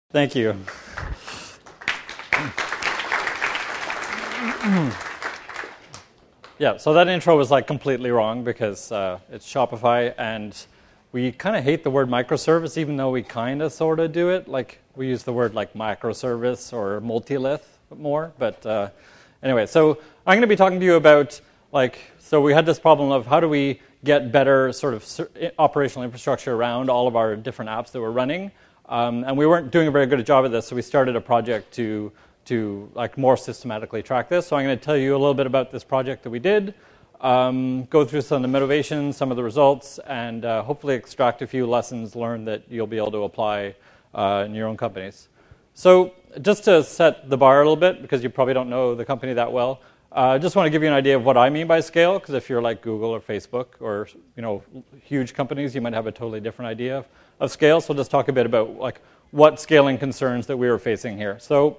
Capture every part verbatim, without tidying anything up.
Thank you. Yeah, so that intro was like completely wrong because uh, it's Shopify, and we kind of hate the word microservice, even though we kind of sort of do it. Like we use the word like microservice or multi-lith more. But uh, anyway, so I'm going to be talking to you about like, so we had this problem of how do we get better sort of operational infrastructure around all of our different apps that we're running. Um, and we weren't doing a very good job of this, so we started a project to to like more systematically track this. So I'm going to tell you a little bit about this project that we did, um, go through some of the motivations, some of the results, and uh, hopefully extract a few lessons learned that you'll be able to apply uh, in your own companies. So just to set the bar a little bit, because you probably don't know the company that well, I uh, just want to give you an idea of what I mean by scale, because if you're like Google or Facebook or you know huge companies, you might have a totally different idea of, of scale. So we'll just talk a bit about like what scaling concerns that we were facing here. So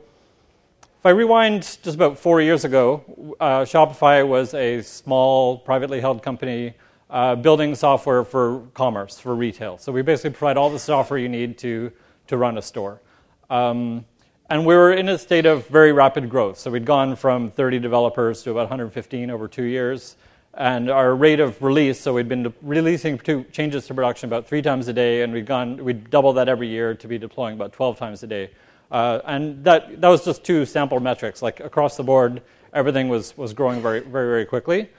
if I rewind just about four years ago, uh, Shopify was a small, privately held company uh, building software for commerce, for retail. So we basically provide all the software you need to, to run a store. Um, and we were in a state of very rapid growth. So we'd gone from thirty developers to about one hundred fifteen over two years. And our rate of release, so we'd been de- releasing to changes to production about three times a day, and we'd gone, we'd double that every year to be deploying about twelve times a day. Uh, and that that was just two sample metrics. Like across the board, everything was was growing very very very quickly.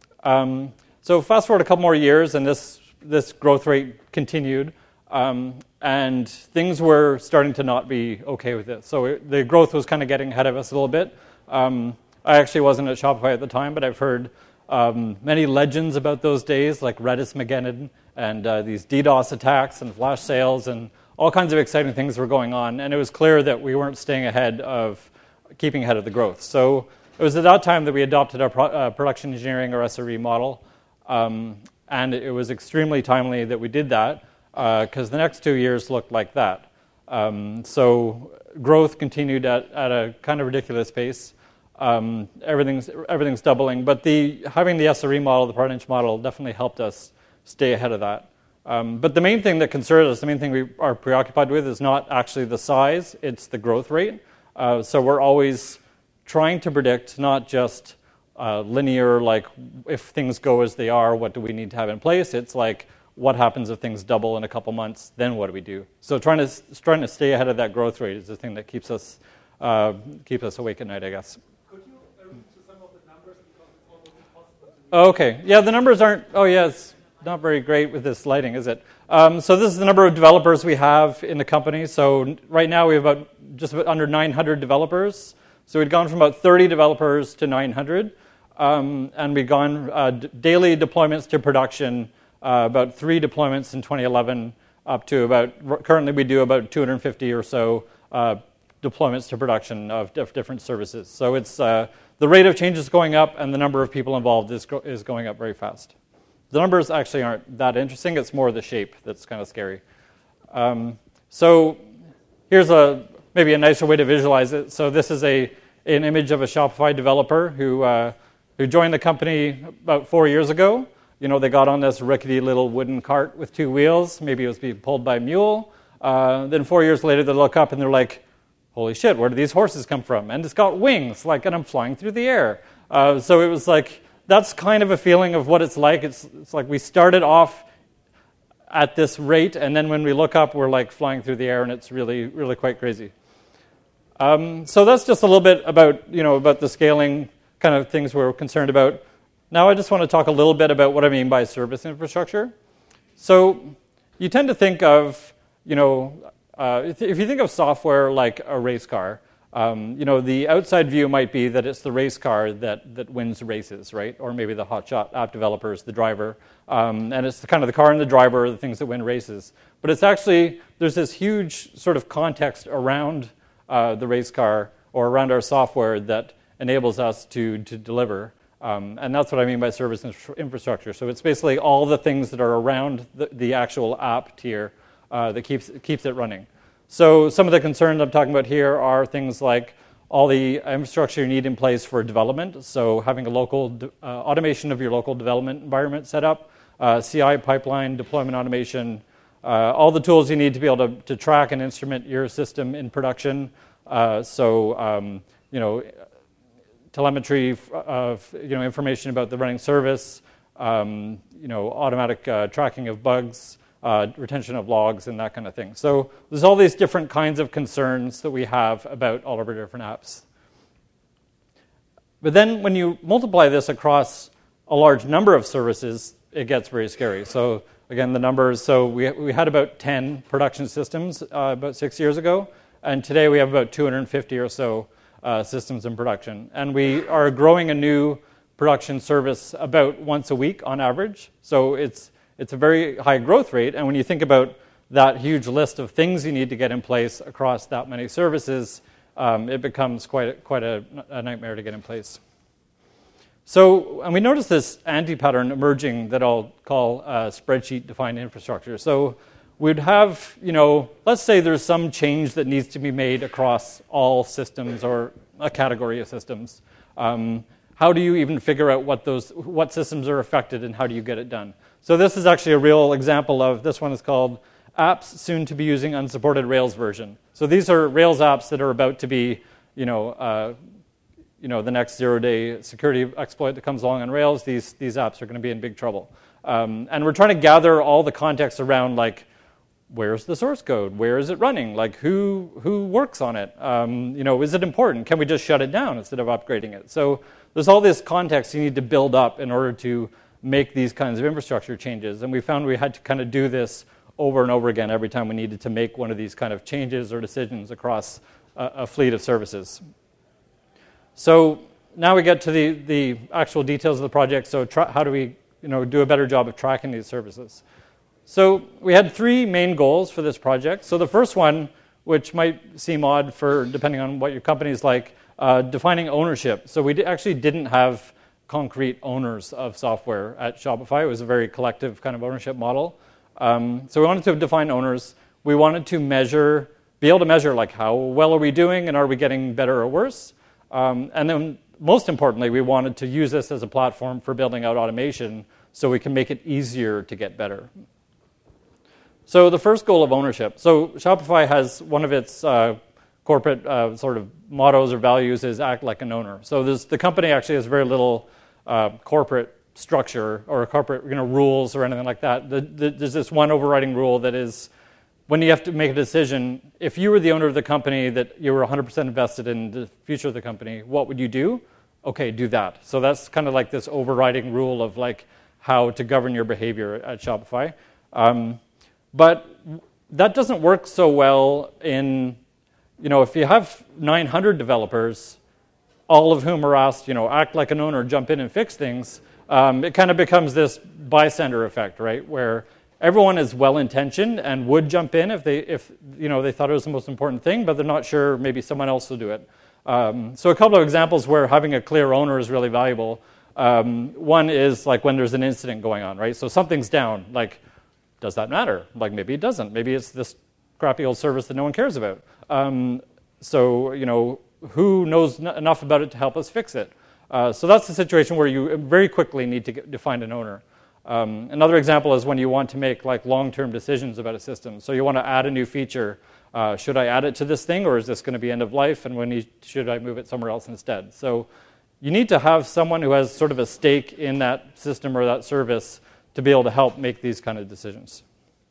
Um, so fast forward a couple more years, and this this growth rate continued, um, and things were starting to not be okay with it. So it, the growth was kind of getting ahead of us a little bit. Um, I actually wasn't at Shopify at the time, but I've heard um, many legends about those days, like Redis-Mageddon and uh, these DDoS attacks and flash sales and all kinds of exciting things were going on, and it was clear that we weren't staying ahead of keeping ahead of the growth. So it was at that time that we adopted our pro- uh, production engineering or S R E model, um, and it was extremely timely that we did that because uh, the next two years looked like that. Um, so growth continued at, at a kind of ridiculous pace. Um, everything's everything's doubling, but the having the S R E model, the product model, definitely helped us stay ahead of that. Um, but the main thing that concerns us, the main thing we are preoccupied with is not actually the size, it's the growth rate. Uh, so we're always trying to predict not just uh, linear, like if things go as they are, what do we need to have in place? It's like what happens if things double in a couple months, then what do we do? So trying to trying to stay ahead of that growth rate is the thing that keeps us uh, keeps us awake at night, I guess. Could you allude to some of the numbers because it's almost impossible to read? Oh, okay. Yeah, the numbers aren't, oh yes. Not very great with this lighting, is it? Um, so this is the number of developers we have in the company. So right now we have about just about under nine hundred developers. So we'd gone from about thirty developers to nine hundred, um, and we'd gone uh, d- daily deployments to production, uh, about three deployments in twenty eleven, up to about currently we do about two hundred fifty or so uh, deployments to production of diff- different services. So it's uh, the rate of change is going up, and the number of people involved is go- is going up very fast. The numbers actually aren't that interesting. It's more the shape that's kind of scary. Um, so here's a maybe a nicer way to visualize it. So this is a an image of a Shopify developer who uh, who joined the company about four years ago. You know, they got on this rickety little wooden cart with two wheels. Maybe it was being pulled by a mule. Uh, then four years later, they look up and they're like, "Holy shit! Where do these horses come from?" And it's got wings, like, and I'm flying through the air. Uh, so it was like. That's kind of a feeling of what it's like. It's, it's like we started off at this rate, and then when we look up, we're like flying through the air, and it's really, really quite crazy. Um, so that's just a little bit about, you know, about the scaling kind of things we're concerned about. Now I just want to talk a little bit about what I mean by service infrastructure. So you tend to think of, you know, uh, if, if you think of software like a race car, Um, you know, the outside view might be that it's the race car that, that wins races, right? Or maybe the hotshot app developer is the driver. Um, and it's the, kind of the car and the driver are the things that win races. But it's actually, there's this huge sort of context around uh, the race car or around our software that enables us to, to deliver. Um, and that's what I mean by service infrastructure. So it's basically all the things that are around the, the actual app tier uh, that keeps keeps it running. So some of the concerns I'm talking about here are things like all the infrastructure you need in place for development. So having a local uh, automation of your local development environment set up, uh, C I pipeline, deployment automation, Uh, all the tools you need to be able to, to track and instrument your system in production. Uh, so, um, you know, telemetry of, you know, information about the running service, um, you know, automatic uh, tracking of bugs, uh, retention of logs, and that kind of thing. So there's all these different kinds of concerns that we have about all of our different apps. But then when you multiply this across a large number of services, it gets very scary. So again, the numbers, so we, we had about ten production systems uh, about six years ago, and today we have about two hundred fifty or so uh, systems in production. And we are growing a new production service about once a week on average. So it's it's a very high growth rate, and when you think about that huge list of things you need to get in place across that many services, um, it becomes quite a, quite a, a nightmare to get in place. So, and we notice this anti-pattern emerging that I'll call uh, spreadsheet-defined infrastructure. So we'd have, you know, let's say there's some change that needs to be made across all systems or a category of systems. Um, how do you even figure out what those, what systems are affected and how do you get it done? So this is actually a real example of, this one is called Apps Soon to be Using Unsupported Rails Version. So these are Rails apps that are about to be, you know, uh, you know, the next zero-day security exploit that comes along on Rails. These these apps are going to be in big trouble. Um, and we're trying to gather all the context around, like, where's the source code? Where is it running? Like, who who works on it? Um, you know, is it important? Can we just shut it down instead of upgrading it? So there's all this context you need to build up in order to make these kinds of infrastructure changes. And we found we had to kind of do this over and over again every time we needed to make one of these kind of changes or decisions across a, a fleet of services. So now we get to the, the actual details of the project. So tra- how do we, you know, do a better job of tracking these services? So we had three main goals for this project. So the first one, which might seem odd for depending on what your company is like, uh, defining ownership. So we d- actually didn't have concrete owners of software at Shopify. It was a very collective kind of ownership model. Um, so we wanted to define owners. We wanted to measure, be able to measure, like, how well are we doing and are we getting better or worse? Um, and then most importantly, we wanted to use this as a platform for building out automation so we can make it easier to get better. So the first goal of ownership. So Shopify has one of its uh, corporate uh, sort of mottos or values is act like an owner. So there's, the company actually has very little uh, corporate structure or corporate, you know, rules or anything like that. The, the, there's this one overriding rule that is, when you have to make a decision, if you were the owner of the company that you were one hundred percent invested in the future of the company, what would you do? Okay, do that. So that's kind of like this overriding rule of, like, how to govern your behavior at Shopify. Um, but that doesn't work so well in, you know, if you have nine hundred developers, all of whom are asked, you know, act like an owner, jump in and fix things, um, it kind of becomes this bystander effect, right, where everyone is well-intentioned and would jump in if they, if you know, they thought it was the most important thing, but they're not sure maybe someone else will do it. Um, so a couple of examples where having a clear owner is really valuable. Um, one is like when there's an incident going on, right? So something's down. Like, does that matter? Like, maybe it doesn't. Maybe it's this crappy old service that no one cares about. Um, so, you know, who knows n- enough about it to help us fix it? Uh, so that's the situation where you very quickly need to get, define an owner. Um, another example is when you want to make, like, long-term decisions about a system. So you want to add a new feature. Uh, should I add it to this thing, or is this going to be end of life, and when you, should I move it somewhere else instead? So you need to have someone who has sort of a stake in that system or that service to be able to help make these kind of decisions.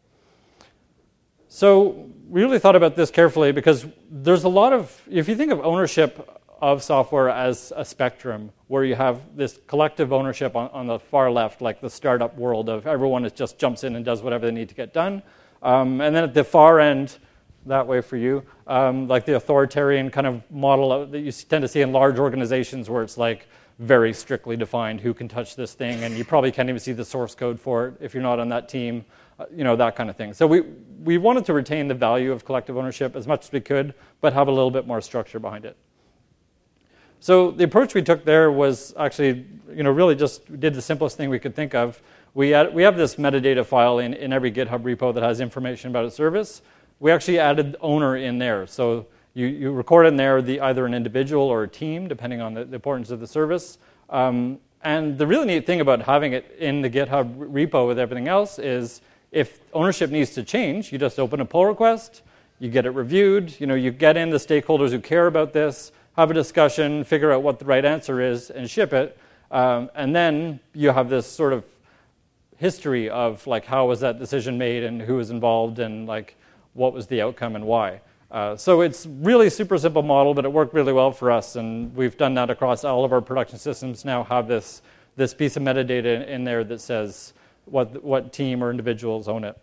So we really thought about this carefully because there's a lot of, if you think of ownership of software as a spectrum where you have this collective ownership on, on the far left, like the startup world of everyone that just jumps in and does whatever they need to get done. Um, and then at the far end, that way for you, um, like the authoritarian kind of model that you tend to see in large organizations where it's like very strictly defined who can touch this thing, and you probably can't even see the source code for it if you're not on that team, uh, you know, that kind of thing. So we, we wanted to retain the value of collective ownership as much as we could, but have a little bit more structure behind it. So the approach we took there was actually, you know, really just did the simplest thing we could think of. We had, we have this metadata file in, in every GitHub repo that has information about a service. We actually added owner in there. So you, you record in there the either an individual or a team, depending on the, the importance of the service. Um, and the really neat thing about having it in the GitHub repo with everything else is If ownership needs to change, you just open a pull request, you get it reviewed, you know, you get in the stakeholders who care about this, have a discussion, figure out what the right answer is, and ship it. Um, and then you have this sort of history of like how was that decision made and who was involved and like what was the outcome and why. Uh, so it's really super simple model, but it worked really well for us, and we've done that across all of our production systems. Now have this this piece of metadata in there that says what what team or individuals own it.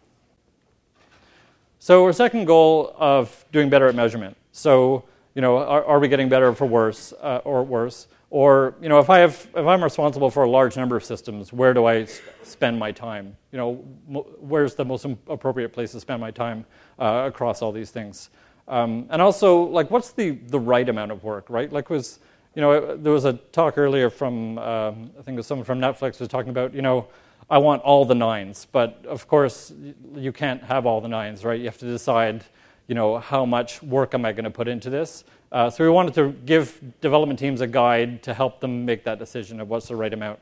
So our second goal of doing better at measurement. So you know, are, are we getting better for worse uh, or worse? Or you know, if I have if I'm responsible for a large number of systems, where do I spend my time? You know, mo- where's the most appropriate place to spend my time uh, across all these things? Um, and also, like, what's the the right amount of work, right? Like, was you know, there was a talk earlier from um, I think it was someone from Netflix was talking about, you know, I want all the nines, but of course you can't have all the nines, right? You have to decide, you know, how much work am I going to put into this? Uh, so we wanted to give development teams a guide to help them make that decision of what's the right amount.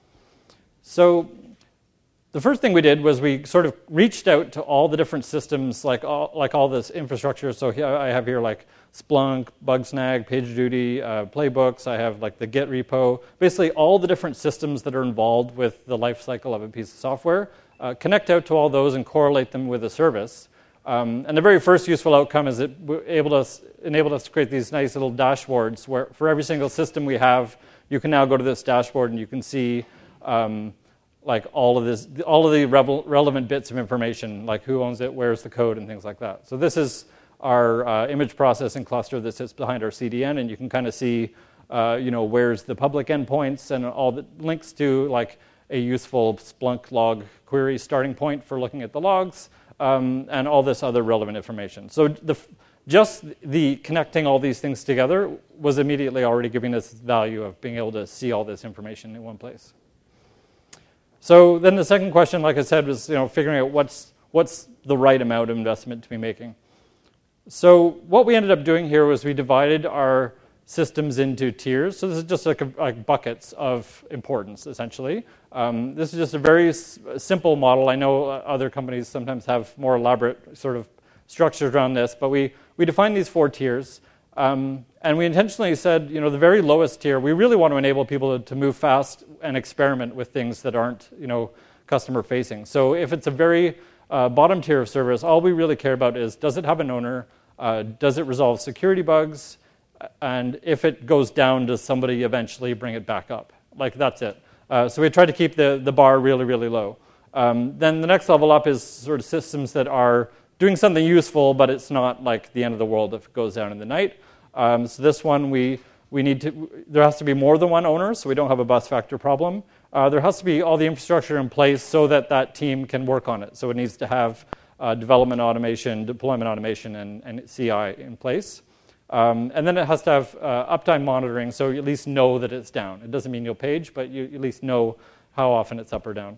So the first thing we did was we sort of reached out to all the different systems, like all, like all this infrastructure. So here I have here like Splunk, Bugsnag, PagerDuty, uh, playbooks. I have like the Git repo. Basically all the different systems that are involved with the life cycle of a piece of software. Uh, connect out to all those and correlate them with a service. Um, and the very first useful outcome is it enabled us, enabled us to create these nice little dashboards where for every single system we have, you can now go to this dashboard and you can see um, like all of this, all of the revel- relevant bits of information, like who owns it, where's the code, and things like that. So this is our uh, image processing cluster that sits behind our C D N, and you can kind of see, uh, you know, where's the public endpoints and all the links to like a useful Splunk log query starting point for looking at the logs. Um, and all this other relevant information. So the, just the connecting all these things together was immediately already giving us value of being able to see all this information in one place. So then the second question, like I said, was you know figuring out what's what's the right amount of investment to be making. So what we ended up doing here was we divided our systems into tiers. So this is just like, a, like buckets of importance, essentially. Um, this is just a very s- simple model. I know other companies sometimes have more elaborate sort of structures around this, but we, we defined these four tiers. Um, and we intentionally said, you know, the very lowest tier, we really want to enable people to, to move fast and experiment with things that aren't, you know, customer facing. So if it's a very uh, bottom tier of service, all we really care about is, does it have an owner? Uh, does it resolve security bugs? And if it goes down, does somebody eventually bring it back up? Like, that's it. Uh, so we try to keep the, the bar really, really low. Um, then the next level up is sort of systems that are doing something useful, but it's not like the end of the world if it goes down in the night. Um, so this one, we we need to, there has to be more than one owner, so we don't have a bus factor problem. Uh, there has to be all the infrastructure in place so that that team can work on it. So it needs to have uh, development automation, deployment automation, and, and C I in place. Um, and then it has to have uh, uptime monitoring, so you at least know that it's down. It doesn't mean you'll page, but you at least know how often it's up or down.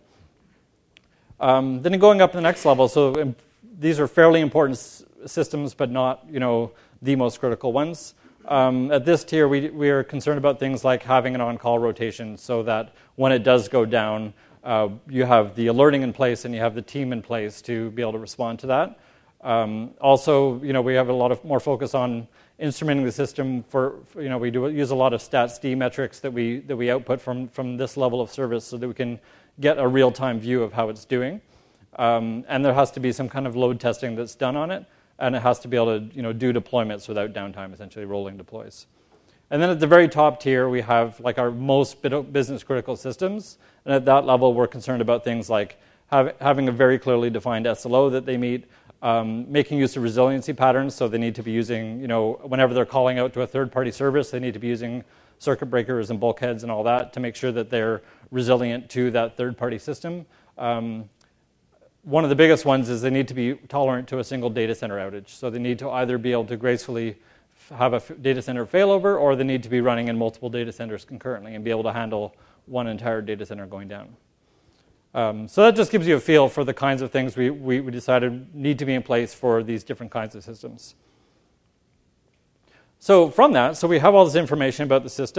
Um, then going up to the next level, so um, these are fairly important s- systems, but not, you know, the most critical ones. Um, at this tier, we we are concerned about things like having an on-call rotation, so that when it does go down, uh, you have the alerting in place and you have the team in place to be able to respond to that. Um, also, you know, we have a lot of more focus on instrumenting the system for, for, you know, we do use a lot of stats-D metrics that we that we output from from this level of service so that we can get a real-time view of how it's doing. Um, and there has to be some kind of load testing that's done on it, and it has to be able to, you know, do deployments without downtime, essentially rolling deploys. And then at the very top tier, we have like our most business-critical systems, and at that level, we're concerned about things like have, having a very clearly defined S L O that they meet. Um, making use of resiliency patterns, so they need to be using, you know, whenever they're calling out to a third-party service, they need to be using circuit breakers and bulkheads and all that to make sure that they're resilient to that third-party system. Um, one of the biggest ones is they need to be tolerant to a single data center outage. So they need to either be able to gracefully have a data center failover, or they need to be running in multiple data centers concurrently and be able to handle one entire data center going down. Um, so that just gives you a feel for the kinds of things we, we, we decided need to be in place for these different kinds of systems. So from that, so we have all this information about the system,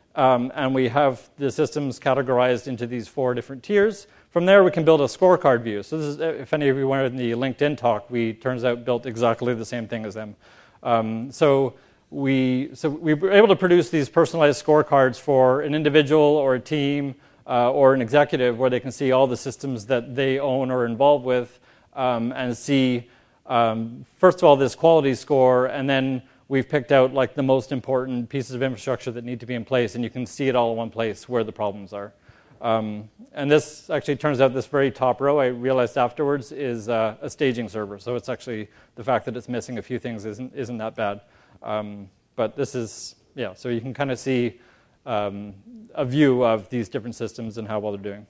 Um, and we have the systems categorized into these four different tiers. From there, we can build a scorecard view. So this is, if any of you were in the LinkedIn talk, we, turns out, built exactly the same thing as them. Um, so we so we were able to produce these personalized scorecards for an individual or a team uh, or an executive where they can see all the systems that they own or are involved with um, and see, um, first of all, this quality score, and then we've picked out like the most important pieces of infrastructure that need to be in place, and you can see it all in one place where the problems are. Um, and this actually turns out this very top row, I realized afterwards, is uh, a staging server. So it's actually the fact that it's missing a few things isn't isn't that bad. Um, but this is, yeah, so you can kind of see um, a view of these different systems and how well they're doing.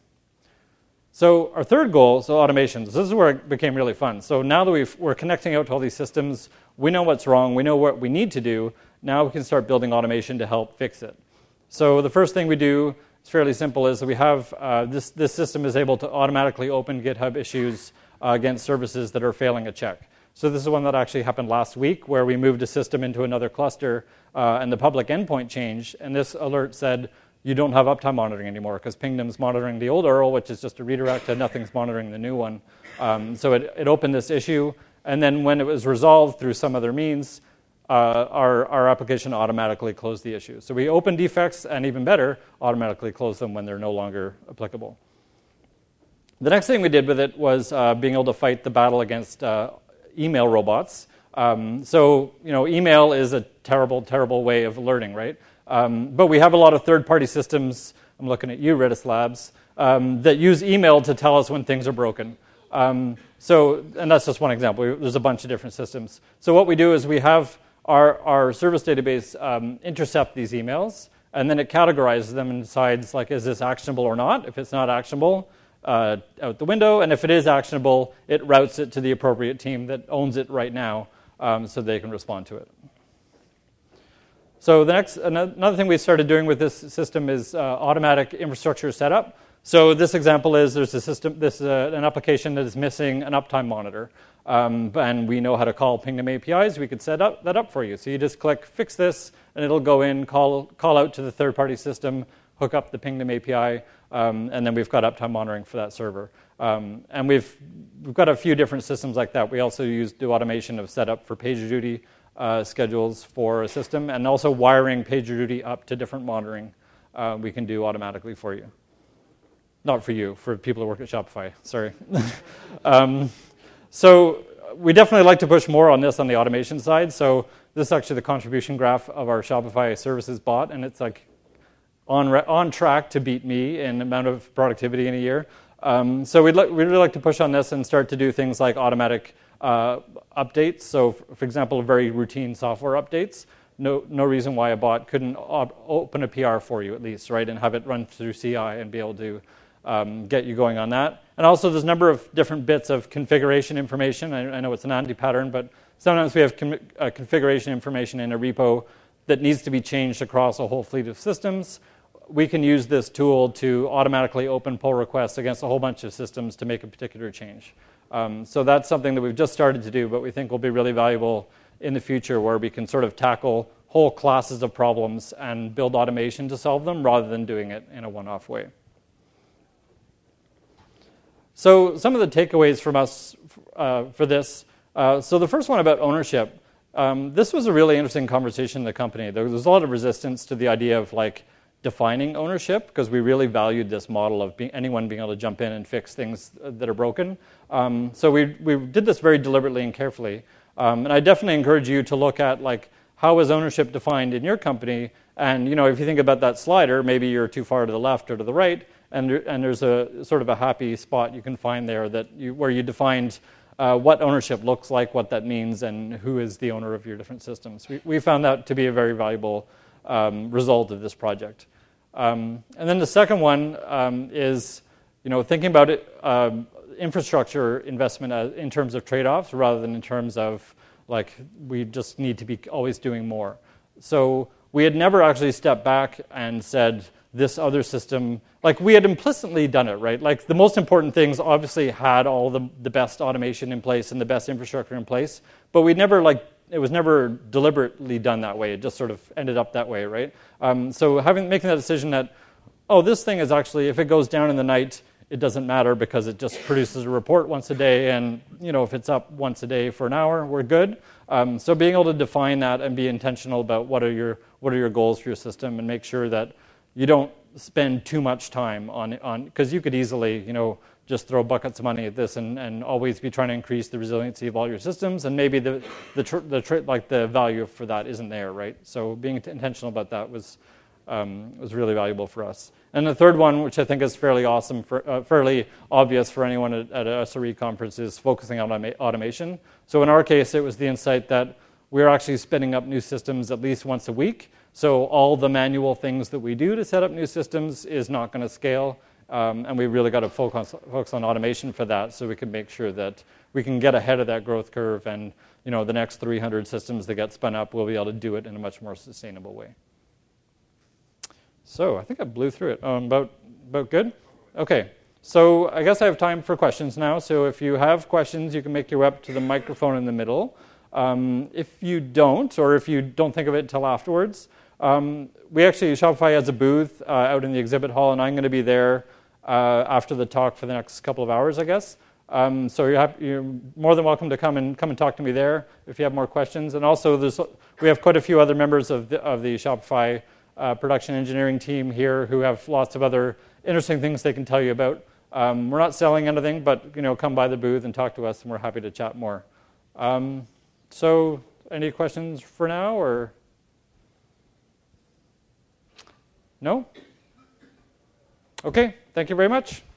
So our third goal, so automations. This is where it became really fun. So now that we've, we're connecting out to all these systems, we know what's wrong, we know what we need to do. Now we can start building automation to help fix it. So the first thing we do, it's fairly simple, is that we have uh, this, this system is able to automatically open GitHub issues uh, against services that are failing a check. So this is one that actually happened last week where we moved a system into another cluster uh, and the public endpoint changed, and this alert said, you don't have uptime monitoring anymore because Pingdom's monitoring the old U R L, which is just a redirect, and nothing's monitoring the new one. Um, so it, it opened this issue, and then when it was resolved through some other means, uh, our, our application automatically closed the issue. So we open defects, and even better, automatically close them when they're no longer applicable. The next thing we did with it was uh, being able to fight the battle against uh, email robots. Um, so, you know, email is a terrible, terrible way of alerting, right? Um, but we have a lot of third-party systems, I'm looking at you, Redis Labs, um, that use email to tell us when things are broken. Um, so, and that's just one example. We, there's a bunch of different systems. So what we do is we have our, our service database um, intercept these emails, and then it categorizes them and decides, like, is this actionable or not? If it's not actionable, uh, out the window. And if it is actionable, it routes it to the appropriate team that owns it right now um, so they can respond to it. So the next, another thing we started doing with this system is uh, automatic infrastructure setup. So this example is there's a system, this is a, an application that is missing an uptime monitor, um, and we know how to call Pingdom A P Is. We could set up that up for you. So you just click fix this, and it'll go in, call call out to the third-party system, hook up the Pingdom A P I, um, and then we've got uptime monitoring for that server. Um, and we've we've got a few different systems like that. We also use do automation of setup for PagerDuty. Uh, schedules for a system, and also wiring PagerDuty up to different monitoring uh, we can do automatically for you. Not for you, for people who work at Shopify, sorry. um, so we definitely like to push more on this on the automation side. So this is actually the contribution graph of our Shopify services bot, and it's like on, re- on track to beat me in amount of productivity in a year. Um, so we'd, li- we'd really like to push on this and start to do things like automatic Uh, updates. So, for example, very routine software updates. No, no reason why a bot couldn't op- open a P R for you at least, right, and have it run through C I and be able to um, get you going on that. And also, there's a number of different bits of configuration information. I, I know it's an anti-pattern, but sometimes we have com- uh, configuration information in a repo that needs to be changed across a whole fleet of systems. We can use this tool to automatically open pull requests against a whole bunch of systems to make a particular change. Um, so that's something that we've just started to do, but we think will be really valuable in the future, where we can sort of tackle whole classes of problems and build automation to solve them rather than doing it in a one-off way. So some of the takeaways from us uh, for this. Uh, so the first one about ownership. Um, this was a really interesting conversation in the company. There was a lot of resistance to the idea of like defining ownership, because we really valued this model of being, anyone being able to jump in and fix things that are broken. Um, so we we did this very deliberately and carefully. Um, and I definitely encourage you to look at like how is ownership defined in your company. And you know, if you think about that slider, maybe you're too far to the left or to the right, and and there's a sort of a happy spot you can find there that you, where you defined uh, what ownership looks like, what that means, and who is the owner of your different systems. We we found that to be a very valuable Um, result of this project. Um, and then the second one um, is, you know, thinking about it, um, infrastructure investment as, in terms of trade-offs rather than in terms of like we just need to be always doing more. So we had never actually stepped back and said this other system, like we had implicitly done it, right? Like the most important things obviously had all the, the best automation in place and the best infrastructure in place, but we'd never like it was never deliberately done that way. It just sort of ended up that way, right? Um, so having making that decision that, oh, this thing is actually, if it goes down in the night, it doesn't matter because it just produces a report once a day, and you know if it's up once a day for an hour, we're good. Um, so being able to define that and be intentional about what are your what are your goals for your system, and make sure that you don't spend too much time on on because you could easily you know just throw buckets of money at this and, and always be trying to increase the resiliency of all your systems, and maybe the the, tr- the tr- like the value for that isn't there, right? So being intentional about that was um, was really valuable for us. And the third one, which I think is fairly awesome, for, uh, fairly obvious for anyone at, at a S R E conference, is focusing on automa- automation. So in our case, it was the insight that we're actually spinning up new systems at least once a week. So all the manual things that we do to set up new systems is not going to scale. Um, and we really got to focus, focus on automation for that, so we can make sure that we can get ahead of that growth curve, and you know the next three hundred systems that get spun up, we'll be able to do it in a much more sustainable way. So I think I blew through it. Um, about, about good? Okay. So I guess I have time for questions now. So if you have questions, you can make your way up to the microphone in the middle. Um, if you don't, or if you don't think of it until afterwards, um, we actually, Shopify has a booth uh, out in the exhibit hall, and I'm going to be there uh, after the talk for the next couple of hours, I guess. Um, so you're, happy, you're more than welcome to come and come and talk to me there if you have more questions. And also, there's, we have quite a few other members of the, of the Shopify Uh, production engineering team here who have lots of other interesting things they can tell you about. Um, we're not selling anything, but you know, come by the booth and talk to us, and we're happy to chat more. Um, so, any questions for now, or no? Okay, thank you very much.